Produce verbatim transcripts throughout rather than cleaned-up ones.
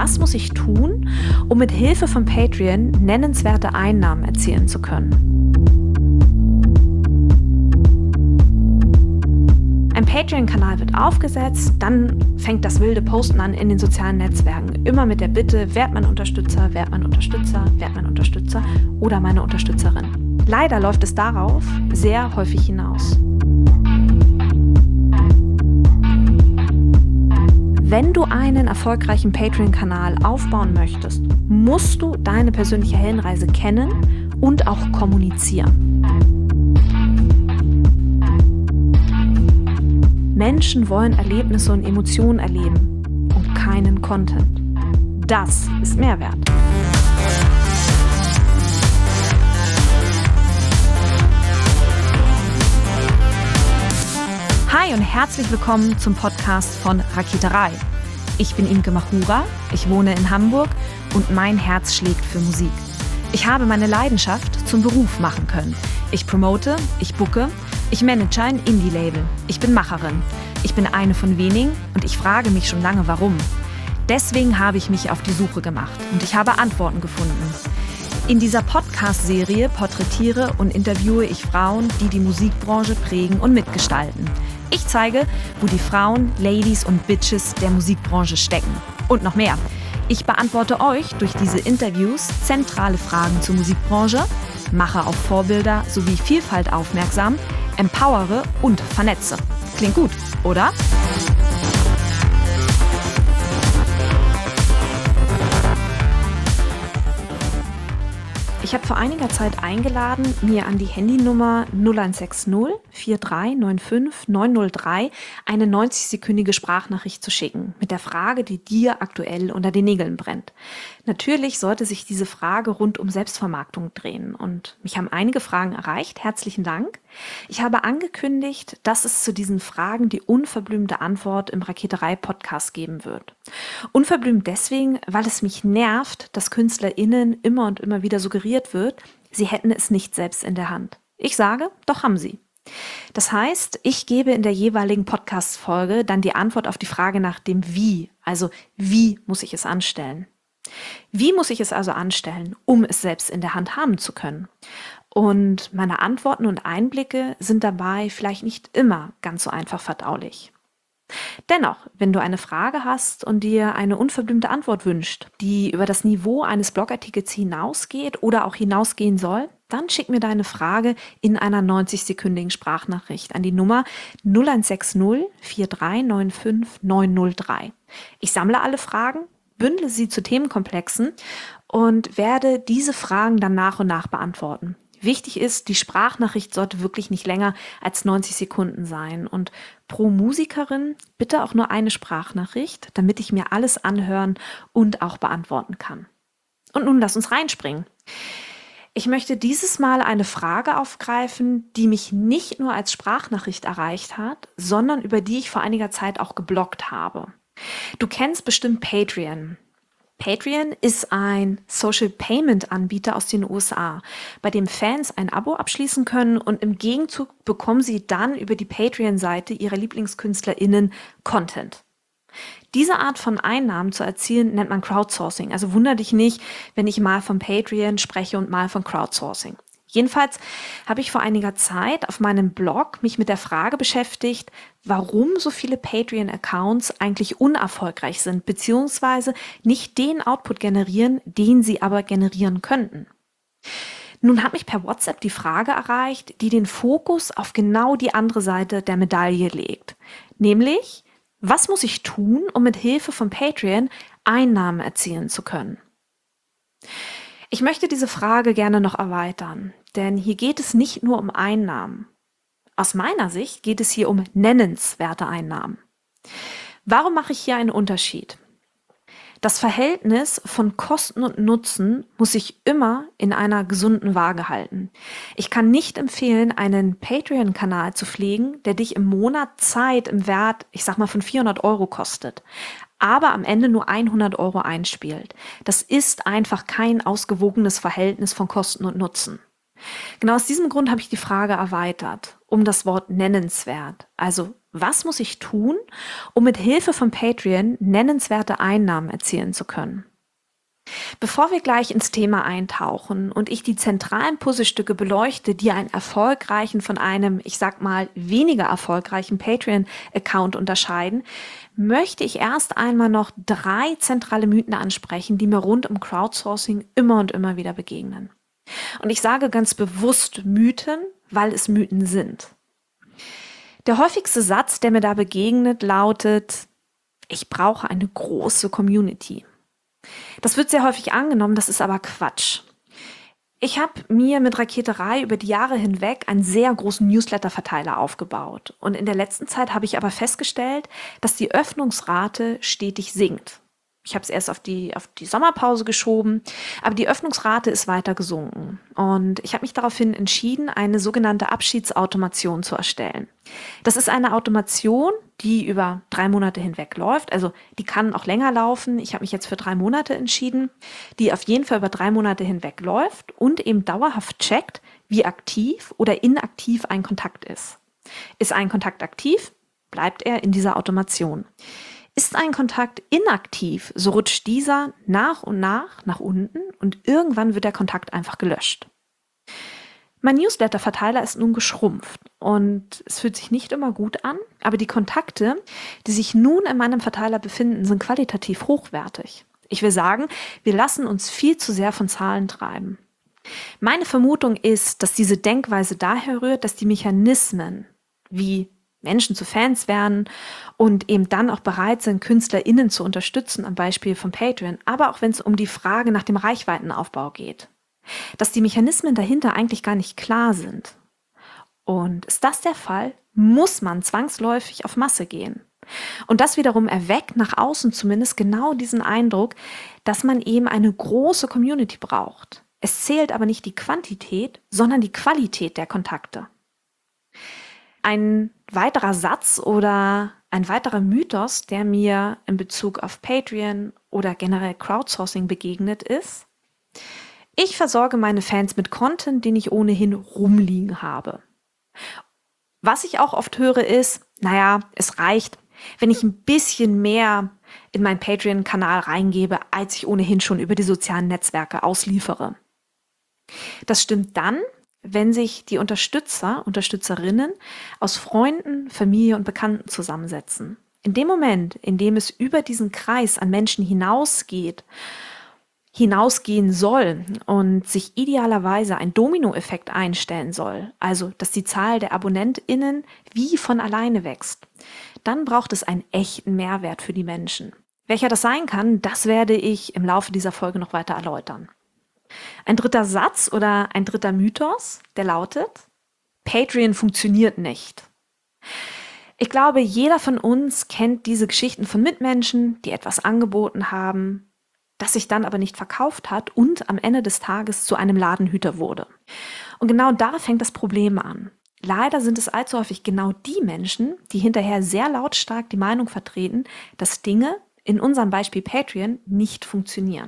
Was muss ich tun, um mit Hilfe von Patreon nennenswerte Einnahmen erzielen zu können? Ein Patreon-Kanal wird aufgesetzt, dann fängt das wilde Posten an in den sozialen Netzwerken. Immer mit der Bitte, werd mein Unterstützer, werd mein Unterstützer, werd mein Unterstützer oder meine Unterstützerin. Leider läuft es darauf sehr häufig hinaus. Wenn du einen erfolgreichen Patreon-Kanal aufbauen möchtest, musst du deine persönliche Heldenreise kennen und auch kommunizieren. Menschen wollen Erlebnisse und Emotionen erleben und keinen Content. Das ist Mehrwert. Hi und herzlich willkommen zum Podcast von Raketerei. Ich bin Imke Machura, ich wohne in Hamburg und mein Herz schlägt für Musik. Ich habe meine Leidenschaft zum Beruf machen können. Ich promote, ich booke, ich manage ein Indie-Label. Ich bin Macherin. Ich bin eine von wenigen und ich frage mich schon lange, warum. Deswegen habe ich mich auf die Suche gemacht und ich habe Antworten gefunden. In dieser Podcast-Serie porträtiere und interviewe ich Frauen, die die Musikbranche prägen und mitgestalten. Ich zeige, wo die Frauen, Ladies und Bitches der Musikbranche stecken. Und noch mehr. Ich beantworte euch durch diese Interviews zentrale Fragen zur Musikbranche, mache auf Vorbilder sowie Vielfalt aufmerksam, empowere und vernetze. Klingt gut, oder? Ich habe vor einiger Zeit eingeladen, mir an die Handynummer null eins sechs null vier drei neun fünf neun null drei eine neunzig-sekündige Sprachnachricht zu schicken, mit der Frage, die dir aktuell unter den Nägeln brennt. Natürlich sollte sich diese Frage rund um Selbstvermarktung drehen und mich haben einige Fragen erreicht. Herzlichen Dank. Ich habe angekündigt, dass es zu diesen Fragen die unverblümte Antwort im Raketerei-Podcast geben wird. Unverblümt deswegen, weil es mich nervt, dass KünstlerInnen immer und immer wieder suggeriert wird, sie hätten es nicht selbst in der Hand. Ich sage, doch haben sie. Das heißt, ich gebe in der jeweiligen Podcast-Folge dann die Antwort auf die Frage nach dem Wie, also wie muss ich es anstellen? Wie muss ich es also anstellen, um es selbst in der Hand haben zu können? Und meine Antworten und Einblicke sind dabei vielleicht nicht immer ganz so einfach verdaulich. Dennoch, wenn du eine Frage hast und dir eine unverblümte Antwort wünscht, die über das Niveau eines Blogartikels hinausgeht oder auch hinausgehen soll, dann schick mir deine Frage in einer neunzig-sekündigen Sprachnachricht an die Nummer null eins sechs null vier drei neun fünf neun null drei. Ich sammle alle Fragen, bündle sie zu Themenkomplexen und werde diese Fragen dann nach und nach beantworten. Wichtig ist, die Sprachnachricht sollte wirklich nicht länger als neunzig Sekunden sein und pro Musikerin bitte auch nur eine Sprachnachricht, damit ich mir alles anhören und auch beantworten kann. Und nun lass uns reinspringen. Ich möchte dieses Mal eine Frage aufgreifen, die mich nicht nur als Sprachnachricht erreicht hat, sondern über die ich vor einiger Zeit auch gebloggt habe. Du kennst bestimmt Patreon. Patreon ist ein Social-Payment-Anbieter aus den U S A, bei dem Fans ein Abo abschließen können und im Gegenzug bekommen sie dann über die Patreon-Seite ihrer LieblingskünstlerInnen Content. Diese Art von Einnahmen zu erzielen, nennt man Crowdsourcing. Also wundere dich nicht, wenn ich mal von Patreon spreche und mal von Crowdsourcing. Jedenfalls habe ich vor einiger Zeit auf meinem Blog mich mit der Frage beschäftigt, warum so viele Patreon-Accounts eigentlich unerfolgreich sind, beziehungsweise nicht den Output generieren, den sie aber generieren könnten. Nun hat mich per WhatsApp die Frage erreicht, die den Fokus auf genau die andere Seite der Medaille legt. Nämlich, was muss ich tun, um mit Hilfe von Patreon Einnahmen erzielen zu können? Ich möchte diese Frage gerne noch erweitern, denn hier geht es nicht nur um Einnahmen. Aus meiner Sicht geht es hier um nennenswerte Einnahmen. Warum mache ich hier einen Unterschied? Das Verhältnis von Kosten und Nutzen muss sich immer in einer gesunden Waage halten. Ich kann nicht empfehlen, einen Patreon-Kanal zu pflegen, der dich im Monat Zeit im Wert, ich sag mal, von vierhundert Euro kostet, aber am Ende nur hundert Euro einspielt. Das ist einfach kein ausgewogenes Verhältnis von Kosten und Nutzen. Genau aus diesem Grund habe ich die Frage erweitert, um das Wort nennenswert. Also, Was muss ich tun, um mit Hilfe von Patreon nennenswerte Einnahmen erzielen zu können? Bevor wir gleich ins Thema eintauchen und ich die zentralen Puzzlestücke beleuchte, die einen erfolgreichen von einem, ich sag mal, weniger erfolgreichen Patreon-Account unterscheiden, möchte ich erst einmal noch drei zentrale Mythen ansprechen, die mir rund um Crowdsourcing immer und immer wieder begegnen. Und ich sage ganz bewusst Mythen, weil es Mythen sind. Der häufigste Satz, der mir da begegnet, lautet: Ich brauche eine große Community. Das wird sehr häufig angenommen, das ist aber Quatsch. Ich habe mir mit Raketerei über die Jahre hinweg einen sehr großen Newsletter-Verteiler aufgebaut. Und in der letzten Zeit habe ich aber festgestellt, dass die Öffnungsrate stetig sinkt. Ich habe es erst auf die, auf die Sommerpause geschoben, aber die Öffnungsrate ist weiter gesunken. Und ich habe mich daraufhin entschieden, eine sogenannte Abschiedsautomation zu erstellen. Das ist eine Automation, die über drei Monate hinweg läuft. Also die kann auch länger laufen. Ich habe mich jetzt für drei Monate entschieden, die auf jeden Fall über drei Monate hinweg läuft und eben dauerhaft checkt, wie aktiv oder inaktiv ein Kontakt ist. Ist ein Kontakt aktiv, bleibt er in dieser Automation. Ist ein Kontakt inaktiv, so rutscht dieser nach und nach nach unten und irgendwann wird der Kontakt einfach gelöscht. Mein Newsletter-Verteiler ist nun geschrumpft und es fühlt sich nicht immer gut an, aber die Kontakte, die sich nun in meinem Verteiler befinden, sind qualitativ hochwertig. Ich will sagen, wir lassen uns viel zu sehr von Zahlen treiben. Meine Vermutung ist, dass diese Denkweise daher rührt, dass die Mechanismen wie Menschen zu Fans werden und eben dann auch bereit sind, KünstlerInnen zu unterstützen, am Beispiel von Patreon, aber auch wenn es um die Frage nach dem Reichweitenaufbau geht. Dass die Mechanismen dahinter eigentlich gar nicht klar sind. Und ist das der Fall, muss man zwangsläufig auf Masse gehen. Und das wiederum erweckt nach außen zumindest genau diesen Eindruck, dass man eben eine große Community braucht. Es zählt aber nicht die Quantität, sondern die Qualität der Kontakte. Ein weiterer Satz oder ein weiterer Mythos, der mir in Bezug auf Patreon oder generell Crowdsourcing begegnet ist: Ich versorge meine Fans mit Content, den ich ohnehin rumliegen habe. Was ich auch oft höre ist, naja, es reicht, wenn ich ein bisschen mehr in meinen Patreon-Kanal reingebe, als ich ohnehin schon über die sozialen Netzwerke ausliefere. Das stimmt dann, wenn sich die Unterstützer, Unterstützerinnen aus Freunden, Familie und Bekannten zusammensetzen. In dem Moment, in dem es über diesen Kreis an Menschen hinausgeht, hinausgehen soll und sich idealerweise ein Dominoeffekt einstellen soll, also dass die Zahl der AbonnentInnen wie von alleine wächst, dann braucht es einen echten Mehrwert für die Menschen. Welcher das sein kann, das werde ich im Laufe dieser Folge noch weiter erläutern. Ein dritter Satz oder ein dritter Mythos, der lautet: Patreon funktioniert nicht. Ich glaube, jeder von uns kennt diese Geschichten von Mitmenschen, die etwas angeboten haben, das sich dann aber nicht verkauft hat und am Ende des Tages zu einem Ladenhüter wurde. Und genau da fängt das Problem an. Leider sind es allzu häufig genau die Menschen, die hinterher sehr lautstark die Meinung vertreten, dass Dinge, in unserem Beispiel Patreon, nicht funktionieren.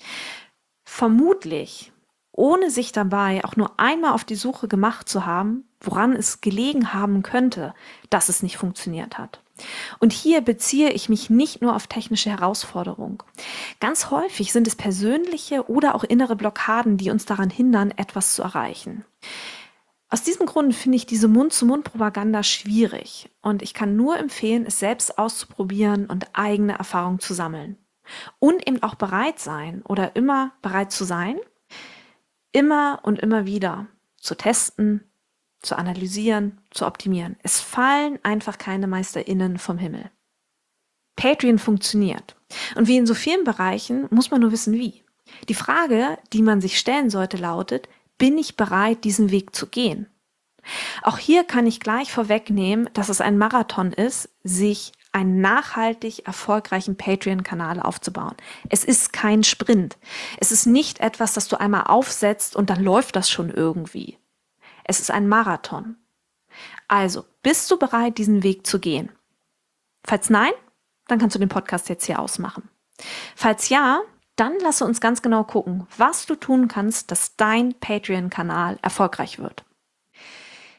Vermutlich, ohne sich dabei auch nur einmal auf die Suche gemacht zu haben, woran es gelegen haben könnte, dass es nicht funktioniert hat. Und hier beziehe ich mich nicht nur auf technische Herausforderungen. Ganz häufig sind es persönliche oder auch innere Blockaden, die uns daran hindern, etwas zu erreichen. Aus diesem Grund finde ich diese Mund-zu-Mund-Propaganda schwierig und ich kann nur empfehlen, es selbst auszuprobieren und eigene Erfahrungen zu sammeln. Und eben auch bereit sein oder immer bereit zu sein, immer und immer wieder zu testen, zu analysieren, zu optimieren. Es fallen einfach keine MeisterInnen vom Himmel. Patreon funktioniert. Und wie in so vielen Bereichen muss man nur wissen, wie. Die Frage, die man sich stellen sollte, lautet: Bin ich bereit, diesen Weg zu gehen? Auch hier kann ich gleich vorwegnehmen, dass es ein Marathon ist, sich einen nachhaltig erfolgreichen Patreon-Kanal aufzubauen. Es ist kein Sprint. Es ist nicht etwas, das du einmal aufsetzt und dann läuft das schon irgendwie. Es ist ein Marathon. Also, bist du bereit, diesen Weg zu gehen? Falls nein, dann kannst du den Podcast jetzt hier ausmachen. Falls ja, dann lasse uns ganz genau gucken, was du tun kannst, dass dein Patreon-Kanal erfolgreich wird.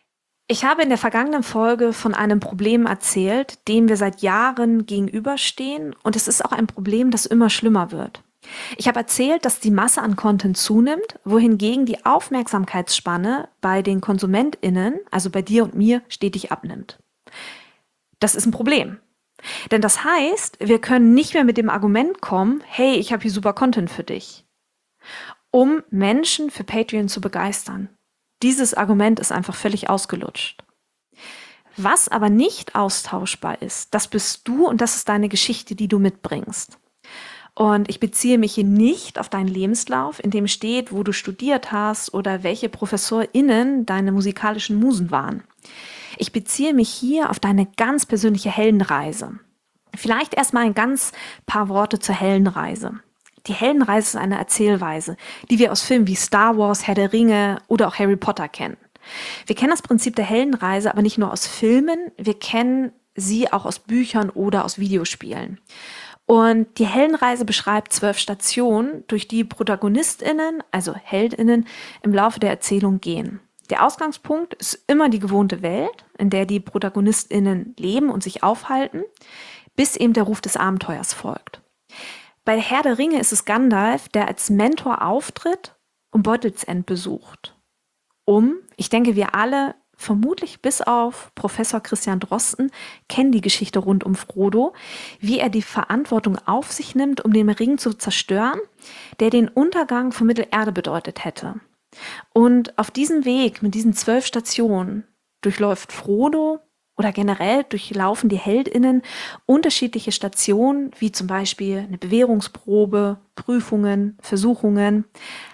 Ich habe in der vergangenen Folge von einem Problem erzählt, dem wir seit Jahren gegenüberstehen, und es ist auch ein Problem, das immer schlimmer wird. Ich habe erzählt, dass die Masse an Content zunimmt, wohingegen die Aufmerksamkeitsspanne bei den KonsumentInnen, also bei dir und mir, stetig abnimmt. Das ist ein Problem. Denn das heißt, wir können nicht mehr mit dem Argument kommen, hey, ich habe hier super Content für dich, um Menschen für Patreon zu begeistern. Dieses Argument ist einfach völlig ausgelutscht. Was aber nicht austauschbar ist, das bist du und das ist deine Geschichte, die du mitbringst. Und ich beziehe mich hier nicht auf deinen Lebenslauf, in dem steht, wo du studiert hast oder welche ProfessorInnen deine musikalischen Musen waren. Ich beziehe mich hier auf deine ganz persönliche Heldenreise. Vielleicht erstmal ein ganz paar Worte zur Heldenreise. Die Heldenreise ist eine Erzählweise, die wir aus Filmen wie Star Wars, Herr der Ringe oder auch Harry Potter kennen. Wir kennen das Prinzip der Heldenreise aber nicht nur aus Filmen, wir kennen sie auch aus Büchern oder aus Videospielen. Und die Heldenreise beschreibt zwölf Stationen, durch die ProtagonistInnen, also HeldInnen, im Laufe der Erzählung gehen. Der Ausgangspunkt ist immer die gewohnte Welt, in der die ProtagonistInnen leben und sich aufhalten, bis eben der Ruf des Abenteuers folgt. Bei Herr der Ringe ist es Gandalf, der als Mentor auftritt und Beutelsend besucht. Um, ich denke, wir alle, vermutlich bis auf Professor Christian Drosten, kennen die Geschichte rund um Frodo, wie er die Verantwortung auf sich nimmt, um den Ring zu zerstören, der den Untergang von Mittelerde bedeutet hätte. Und auf diesem Weg, mit diesen zwölf Stationen, durchläuft Frodo oder generell durchlaufen die HeldInnen unterschiedliche Stationen, wie zum Beispiel eine Bewährungsprobe, Prüfungen, Versuchungen.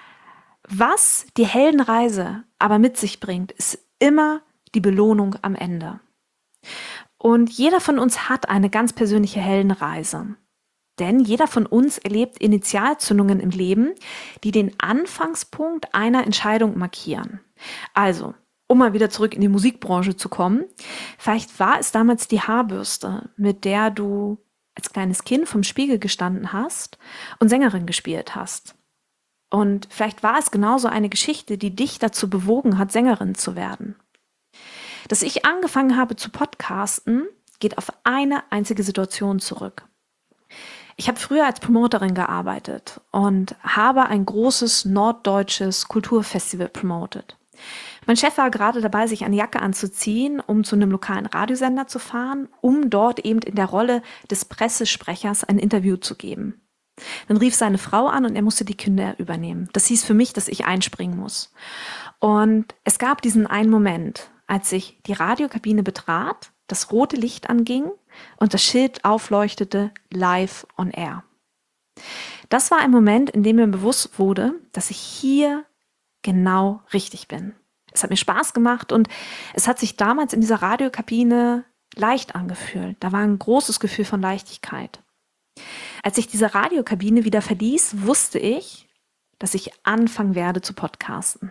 Was die Heldenreise aber mit sich bringt, ist immer die Belohnung am Ende. Und jeder von uns hat eine ganz persönliche Heldenreise. Denn jeder von uns erlebt Initialzündungen im Leben, die den Anfangspunkt einer Entscheidung markieren. Also, um mal wieder zurück in die Musikbranche zu kommen, vielleicht war es damals die Haarbürste, mit der du als kleines Kind vom Spiegel gestanden hast und Sängerin gespielt hast. Und vielleicht war es genauso eine Geschichte, die dich dazu bewogen hat, Sängerin zu werden. Dass ich angefangen habe zu podcasten, geht auf eine einzige Situation zurück. Ich habe früher als Promoterin gearbeitet und habe ein großes norddeutsches Kulturfestival promotet. Mein Chef war gerade dabei, sich eine Jacke anzuziehen, um zu einem lokalen Radiosender zu fahren, um dort eben in der Rolle des Pressesprechers ein Interview zu geben. Dann rief seine Frau an und er musste die Kinder übernehmen. Das hieß für mich, dass ich einspringen muss. Und es gab diesen einen Moment, als ich die Radiokabine betrat, das rote Licht anging und das Schild aufleuchtete, live on air. Das war ein Moment, in dem mir bewusst wurde, dass ich hier genau richtig bin. Es hat mir Spaß gemacht und es hat sich damals in dieser Radiokabine leicht angefühlt. Da war ein großes Gefühl von Leichtigkeit. Als ich diese Radiokabine wieder verließ, wusste ich, dass ich anfangen werde zu podcasten.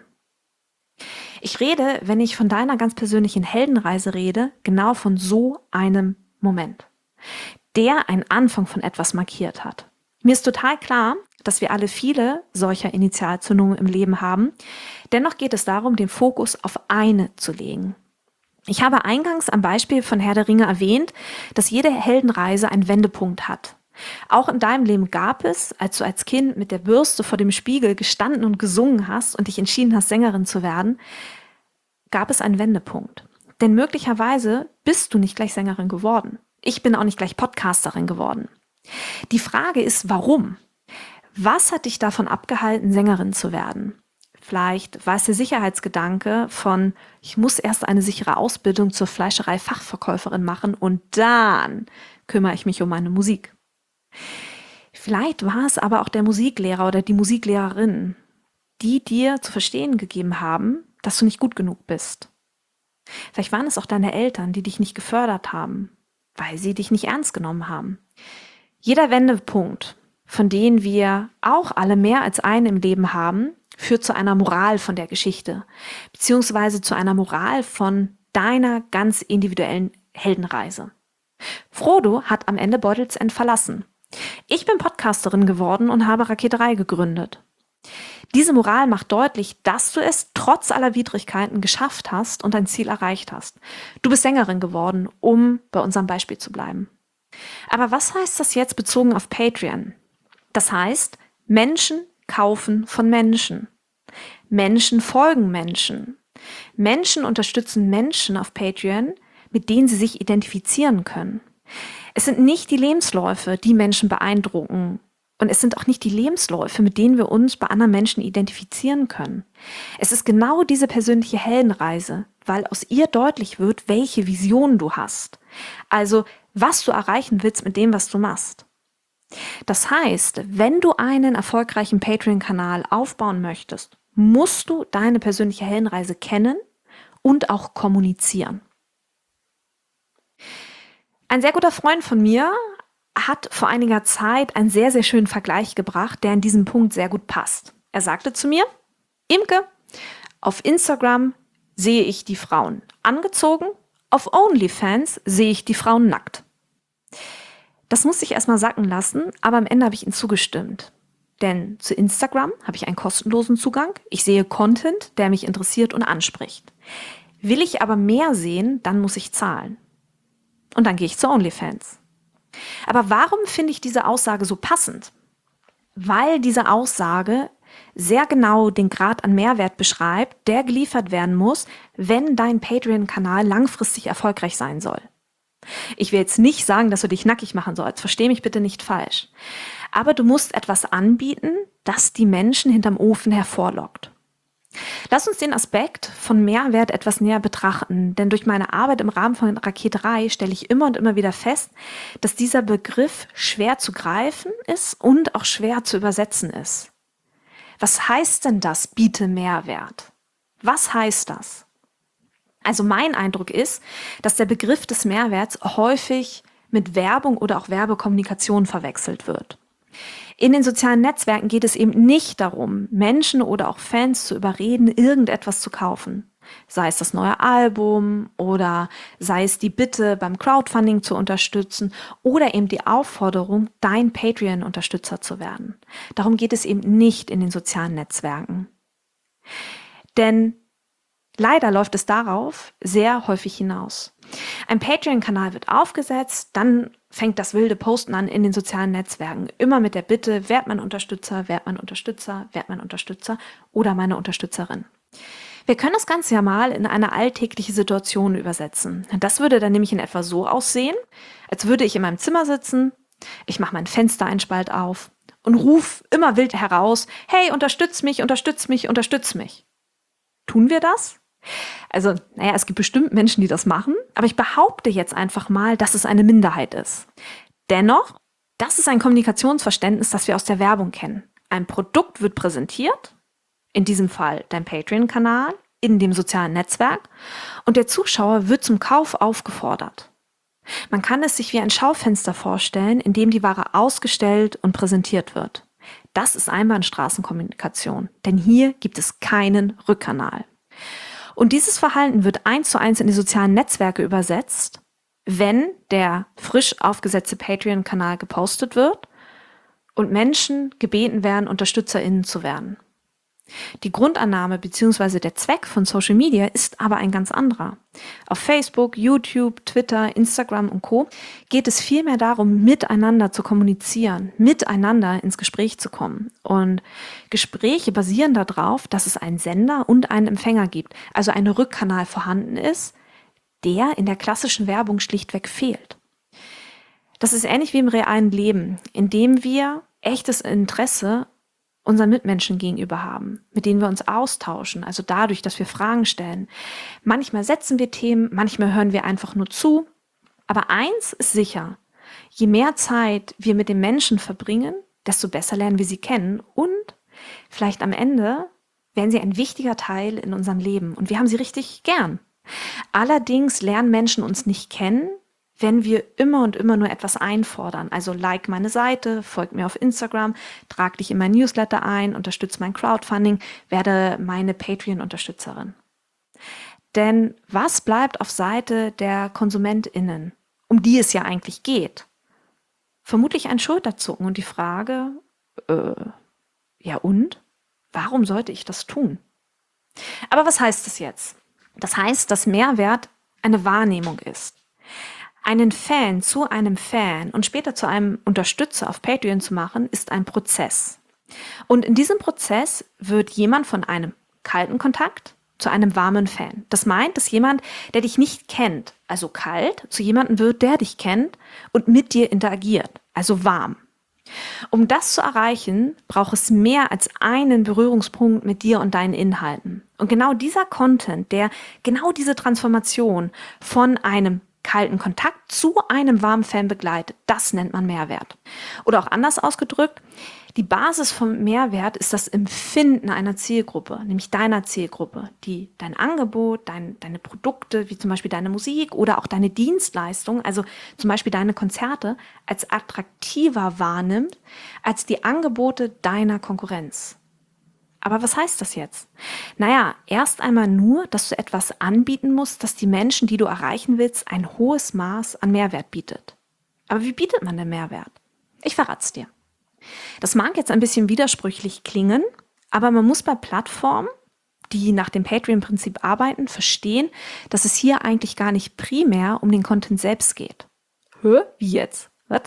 Ich rede, wenn ich von deiner ganz persönlichen Heldenreise rede, genau von so einem Moment, der einen Anfang von etwas markiert hat. Mir ist total klar, dass wir alle viele solcher Initialzündungen im Leben haben. Dennoch geht es darum, den Fokus auf eine zu legen. Ich habe eingangs am Beispiel von Herr der Ringe erwähnt, dass jede Heldenreise einen Wendepunkt hat. Auch in deinem Leben gab es, als du als Kind mit der Bürste vor dem Spiegel gestanden und gesungen hast und dich entschieden hast, Sängerin zu werden, gab es einen Wendepunkt. Denn möglicherweise bist du nicht gleich Sängerin geworden. Ich bin auch nicht gleich Podcasterin geworden. Die Frage ist, warum? Was hat dich davon abgehalten, Sängerin zu werden? Vielleicht war es der Sicherheitsgedanke von, ich muss erst eine sichere Ausbildung zur Fleischerei-Fachverkäuferin machen und dann kümmere ich mich um meine Musik. Vielleicht war es aber auch der Musiklehrer oder die Musiklehrerin, die dir zu verstehen gegeben haben, dass du nicht gut genug bist. Vielleicht waren es auch deine Eltern, die dich nicht gefördert haben, weil sie dich nicht ernst genommen haben. Jeder Wendepunkt, von denen wir auch alle mehr als einen im Leben haben, führt zu einer Moral von der Geschichte, beziehungsweise zu einer Moral von deiner ganz individuellen Heldenreise. Frodo hat am Ende Beutelsend verlassen. Ich bin Podcasterin geworden und habe Raketerei gegründet. Diese Moral macht deutlich, dass du es trotz aller Widrigkeiten geschafft hast und dein Ziel erreicht hast. Du bist Sängerin geworden, um bei unserem Beispiel zu bleiben. Aber was heißt das jetzt bezogen auf Patreon? Das heißt, Menschen kaufen von Menschen. Menschen folgen Menschen. Menschen unterstützen Menschen auf Patreon, mit denen sie sich identifizieren können. Es sind nicht die Lebensläufe, die Menschen beeindrucken. Und es sind auch nicht die Lebensläufe, mit denen wir uns bei anderen Menschen identifizieren können. Es ist genau diese persönliche Heldenreise, weil aus ihr deutlich wird, welche Vision du hast. Also, was du erreichen willst mit dem, was du machst. Das heißt, wenn du einen erfolgreichen Patreon-Kanal aufbauen möchtest, musst du deine persönliche Heldenreise kennen und auch kommunizieren. Ein sehr guter Freund von mir hat vor einiger Zeit einen sehr, sehr schönen Vergleich gebracht, der in diesem Punkt sehr gut passt. Er sagte zu mir: Imke, auf Instagram sehe ich die Frauen angezogen, auf OnlyFans sehe ich die Frauen nackt. Das musste ich erstmal sacken lassen, aber am Ende habe ich ihm zugestimmt. Denn zu Instagram habe ich einen kostenlosen Zugang. Ich sehe Content, der mich interessiert und anspricht. Will ich aber mehr sehen, dann muss ich zahlen. Und dann gehe ich zu OnlyFans. Aber warum finde ich diese Aussage so passend? Weil diese Aussage sehr genau den Grad an Mehrwert beschreibt, der geliefert werden muss, wenn dein Patreon-Kanal langfristig erfolgreich sein soll. Ich will jetzt nicht sagen, dass du dich nackig machen sollst, versteh mich bitte nicht falsch. Aber du musst etwas anbieten, das die Menschen hinterm Ofen hervorlockt. Lass uns den Aspekt von Mehrwert etwas näher betrachten, denn durch meine Arbeit im Rahmen von Raketerei stelle ich immer und immer wieder fest, dass dieser Begriff schwer zu greifen ist und auch schwer zu übersetzen ist. Was heißt denn das, biete Mehrwert? Was heißt das? Also mein Eindruck ist, dass der Begriff des Mehrwerts häufig mit Werbung oder auch Werbekommunikation verwechselt wird. In den sozialen Netzwerken geht es eben nicht darum, Menschen oder auch Fans zu überreden, irgendetwas zu kaufen. Sei es das neue Album oder sei es die Bitte, beim Crowdfunding zu unterstützen oder eben die Aufforderung, dein Patreon-Unterstützer zu werden. Darum geht es eben nicht in den sozialen Netzwerken. Denn leider läuft es darauf sehr häufig hinaus. Ein Patreon-Kanal wird aufgesetzt, dann fängt das wilde Posten an in den sozialen Netzwerken. Immer mit der Bitte, werd mein Unterstützer, werd mein Unterstützer, werd mein Unterstützer oder meine Unterstützerin. Wir können das Ganze ja mal in eine alltägliche Situation übersetzen. Das würde dann nämlich in etwa so aussehen, als würde ich in meinem Zimmer sitzen, ich mache mein Fenster einen Spalt auf und rufe immer wild heraus: Hey, unterstütz mich, unterstütz mich, unterstütz mich. Tun wir das? Also, naja, es gibt bestimmt Menschen, die das machen, aber ich behaupte jetzt einfach mal, dass es eine Minderheit ist. Dennoch, das ist ein Kommunikationsverständnis, das wir aus der Werbung kennen. Ein Produkt wird präsentiert, in diesem Fall dein Patreon-Kanal, in dem sozialen Netzwerk, und der Zuschauer wird zum Kauf aufgefordert. Man kann es sich wie ein Schaufenster vorstellen, in dem die Ware ausgestellt und präsentiert wird. Das ist Einbahnstraßenkommunikation, denn hier gibt es keinen Rückkanal. Und dieses Verhalten wird eins zu eins in die sozialen Netzwerke übersetzt, wenn der frisch aufgesetzte Patreon-Kanal gepostet wird und Menschen gebeten werden, UnterstützerInnen zu werden. Die Grundannahme bzw. der Zweck von Social Media ist aber ein ganz anderer. Auf Facebook, YouTube, Twitter, Instagram und Co. geht es vielmehr darum, miteinander zu kommunizieren, miteinander ins Gespräch zu kommen. Und Gespräche basieren darauf, dass es einen Sender und einen Empfänger gibt, also ein Rückkanal vorhanden ist, der in der klassischen Werbung schlichtweg fehlt. Das ist ähnlich wie im realen Leben, in dem wir echtes Interesse unseren Mitmenschen gegenüber haben, mit denen wir uns austauschen, also dadurch, dass wir Fragen stellen. Manchmal setzen wir Themen, manchmal hören wir einfach nur zu. Aber eins ist sicher: Je mehr Zeit wir mit den Menschen verbringen, desto besser lernen wir sie kennen und vielleicht am Ende werden sie ein wichtiger Teil in unserem Leben und wir haben sie richtig gern. Allerdings lernen Menschen uns nicht kennen, wenn wir immer und immer nur etwas einfordern. Also like meine Seite, folg mir auf Instagram, trag dich in mein Newsletter ein, unterstütze mein Crowdfunding, werde meine Patreon-Unterstützerin. Denn was bleibt auf Seite der KonsumentInnen, um die es ja eigentlich geht? Vermutlich ein Schulterzucken und die Frage, äh, ja und? Warum sollte ich das tun? Aber was heißt das jetzt? Das heißt, dass Mehrwert eine Wahrnehmung ist. Einen Fan zu einem Fan und später zu einem Unterstützer auf Patreon zu machen, ist ein Prozess. Und in diesem Prozess wird jemand von einem kalten Kontakt zu einem warmen Fan. Das meint, dass jemand, der dich nicht kennt, also kalt, zu jemandem wird, der dich kennt und mit dir interagiert, also warm. Um das zu erreichen, braucht es mehr als einen Berührungspunkt mit dir und deinen Inhalten. Und genau dieser Content, der genau diese Transformation von einem kalten Kontakt zu einem warmen Fan begleitet, das nennt man Mehrwert. Oder auch anders ausgedrückt, die Basis vom Mehrwert ist das Empfinden einer Zielgruppe, nämlich deiner Zielgruppe, die dein Angebot, dein, deine Produkte, wie zum Beispiel deine Musik oder auch deine Dienstleistung, also zum Beispiel deine Konzerte, als attraktiver wahrnimmt als die Angebote deiner Konkurrenz. Aber was heißt das jetzt? Naja, erst einmal nur, dass du etwas anbieten musst, das die Menschen, die du erreichen willst, ein hohes Maß an Mehrwert bietet. Aber wie bietet man den Mehrwert? Ich verrat's dir. Das mag jetzt ein bisschen widersprüchlich klingen, aber man muss bei Plattformen, die nach dem Patreon-Prinzip arbeiten, verstehen, dass es hier eigentlich gar nicht primär um den Content selbst geht. Hä? Wie jetzt? Was?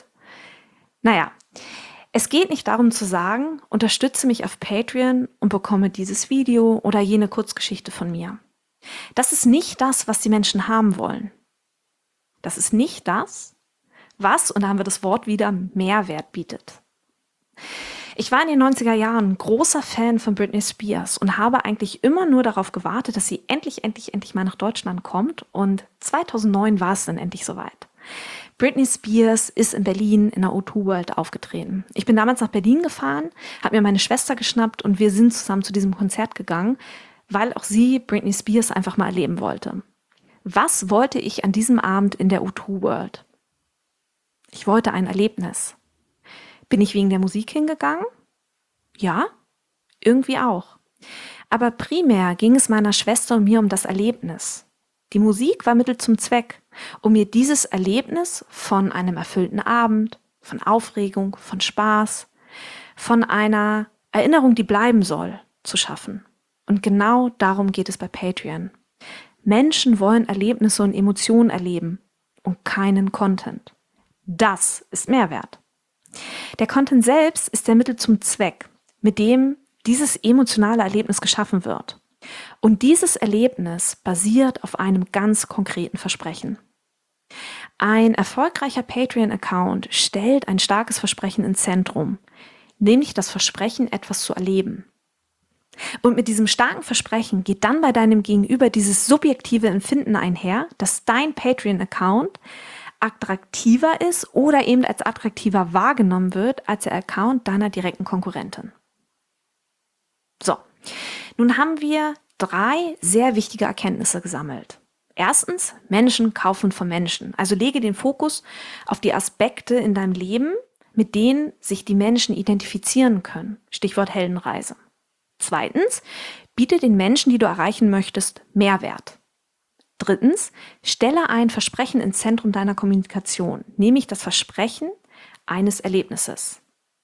Naja, es geht nicht darum zu sagen, unterstütze mich auf Patreon und bekomme dieses Video oder jene Kurzgeschichte von mir. Das ist nicht das, was die Menschen haben wollen. Das ist nicht das, was, und da haben wir das Wort wieder, Mehrwert bietet. Ich war in den neunziger Jahren großer Fan von Britney Spears und habe eigentlich immer nur darauf gewartet, dass sie endlich, endlich, endlich mal nach Deutschland kommt. Und zweitausendneun war es dann endlich soweit. Britney Spears ist in Berlin in der O zwei World aufgetreten. Ich bin damals nach Berlin gefahren, habe mir meine Schwester geschnappt und wir sind zusammen zu diesem Konzert gegangen, weil auch sie Britney Spears einfach mal erleben wollte. Was wollte ich an diesem Abend in der O zwei World? Ich wollte ein Erlebnis. Bin ich wegen der Musik hingegangen? Ja, irgendwie auch. Aber primär ging es meiner Schwester und mir um das Erlebnis. Die Musik war Mittel zum Zweck, um mir dieses Erlebnis von einem erfüllten Abend, von Aufregung, von Spaß, von einer Erinnerung, die bleiben soll, zu schaffen. Und genau darum geht es bei Patreon. Menschen wollen Erlebnisse und Emotionen erleben und keinen Content. Das ist Mehrwert. Der Content selbst ist der Mittel zum Zweck, mit dem dieses emotionale Erlebnis geschaffen wird. Und dieses Erlebnis basiert auf einem ganz konkreten Versprechen. Ein erfolgreicher Patreon-Account stellt ein starkes Versprechen ins Zentrum, nämlich das Versprechen, etwas zu erleben. Und mit diesem starken Versprechen geht dann bei deinem Gegenüber dieses subjektive Empfinden einher, dass dein Patreon-Account attraktiver ist oder eben als attraktiver wahrgenommen wird als der Account deiner direkten Konkurrentin. So, nun haben wir drei sehr wichtige Erkenntnisse gesammelt. Erstens, Menschen kaufen von Menschen. Also lege den Fokus auf die Aspekte in deinem Leben, mit denen sich die Menschen identifizieren können. Stichwort Heldenreise. Zweitens, biete den Menschen, die du erreichen möchtest, Mehrwert. Drittens, stelle ein Versprechen ins Zentrum deiner Kommunikation, nämlich das Versprechen eines Erlebnisses.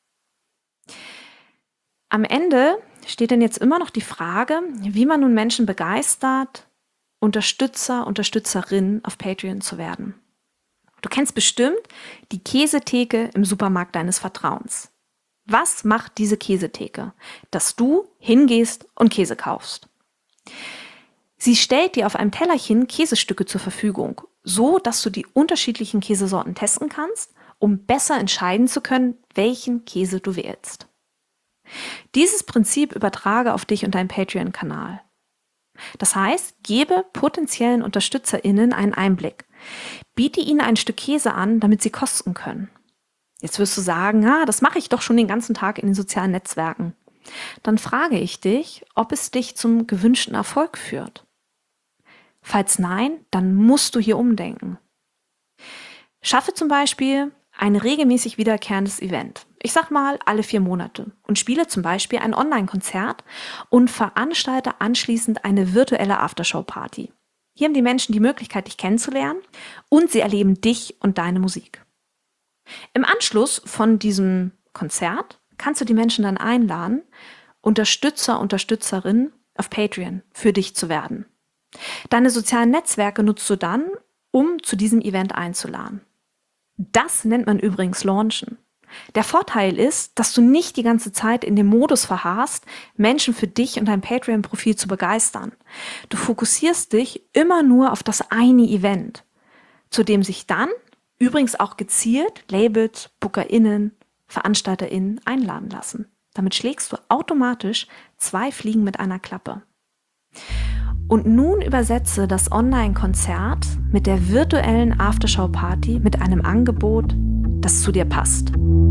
Am Ende steht dann jetzt immer noch die Frage, wie man nun Menschen begeistert, Unterstützer, Unterstützerin auf Patreon zu werden. Du kennst bestimmt die Käsetheke im Supermarkt deines Vertrauens. Was macht diese Käsetheke? Dass du hingehst und Käse kaufst. Sie stellt dir auf einem Tellerchen Käsestücke zur Verfügung, so dass du die unterschiedlichen Käsesorten testen kannst, um besser entscheiden zu können, welchen Käse du wählst. Dieses Prinzip übertrage auf dich und deinen Patreon-Kanal. Das heißt, gebe potenziellen UnterstützerInnen einen Einblick. Biete ihnen ein Stück Käse an, damit sie kosten können. Jetzt wirst du sagen, ah, das mache ich doch schon den ganzen Tag in den sozialen Netzwerken. Dann frage ich dich, ob es dich zum gewünschten Erfolg führt. Falls nein, dann musst du hier umdenken. Schaffe zum Beispiel ein regelmäßig wiederkehrendes Event. Ich sag mal alle vier Monate und spiele zum Beispiel ein Online-Konzert und veranstalte anschließend eine virtuelle Aftershow-Party. Hier haben die Menschen die Möglichkeit, dich kennenzulernen und sie erleben dich und deine Musik. Im Anschluss von diesem Konzert kannst du die Menschen dann einladen Unterstützer, Unterstützerin auf Patreon für dich zu werden. Deine sozialen Netzwerke nutzt du dann, um zu diesem Event einzuladen. Das nennt man übrigens Launchen. Der Vorteil ist, dass du nicht die ganze Zeit in dem Modus verharrst, Menschen für dich und dein Patreon-Profil zu begeistern. Du fokussierst dich immer nur auf das eine Event, zu dem sich dann übrigens auch gezielt Labels, BookerInnen, VeranstalterInnen einladen lassen. Damit schlägst du automatisch zwei Fliegen mit einer Klappe. Und nun übersetze das Online-Konzert mit der virtuellen Aftershow-Party mit einem Angebot, das zu dir passt.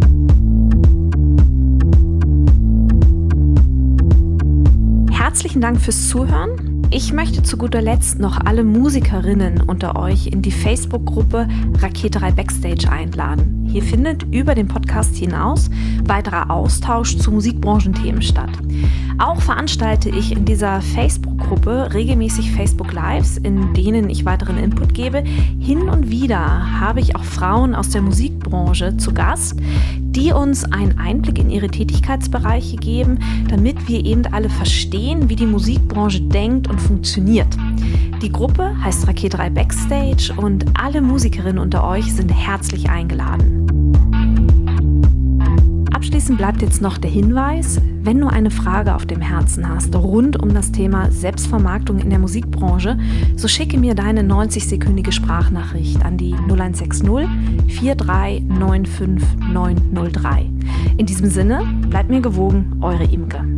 Herzlichen Dank fürs Zuhören. Ich möchte zu guter Letzt noch alle Musikerinnen unter euch in die Facebook-Gruppe Raketerei Backstage einladen. Hier findet über den Podcast hinaus weiterer Austausch zu Musikbranchenthemen statt. Auch veranstalte ich in dieser Facebook-Gruppe regelmäßig Facebook-Lives, in denen ich weiteren Input gebe. Hin und wieder habe ich auch Frauen aus der Musikbranche zu Gast, die uns einen Einblick in ihre Tätigkeitsbereiche geben, damit wir eben alle verstehen, wie die Musikbranche denkt und funktioniert. Die Gruppe heißt Raketerei Backstage und alle Musikerinnen unter euch sind herzlich eingeladen. Abschließend bleibt jetzt noch der Hinweis, wenn du eine Frage auf dem Herzen hast rund um das Thema Selbstvermarktung in der Musikbranche, so schicke mir deine neunzig-sekündige Sprachnachricht an die null eins sechs null vier drei neun fünf neun null drei. In diesem Sinne, bleibt mir gewogen, eure Imke.